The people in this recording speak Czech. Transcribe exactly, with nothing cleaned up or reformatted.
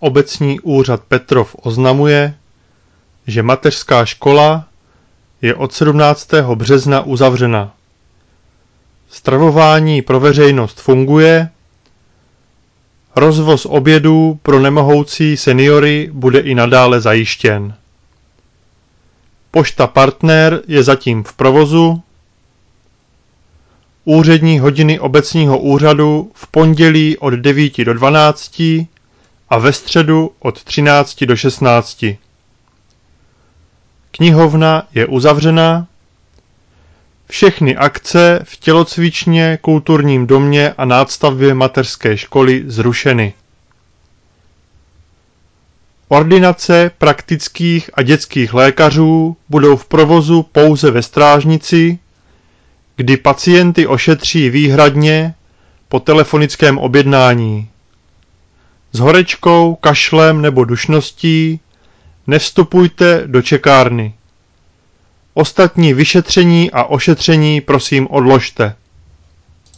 Obecní úřad Petrov oznamuje, že mateřská škola je od sedmnáctého března uzavřena. Stravování pro veřejnost funguje, rozvoz obědů pro nemohoucí seniory bude i nadále zajištěn. Pošta Partner je zatím v provozu. Úřední hodiny obecního úřadu v pondělí od devíti do dvanácti a ve středu od třinácti do šestnácti. Knihovna je uzavřena. Všechny akce v tělocvičně, kulturním domě a nástavbě mateřské školy zrušeny. Ordinace praktických a dětských lékařů budou v provozu pouze ve Strážnici, kdy pacienty ošetří výhradně po telefonickém objednání. S horečkou, kašlem nebo dušností nevstupujte do čekárny. Ostatní vyšetření a ošetření prosím odložte.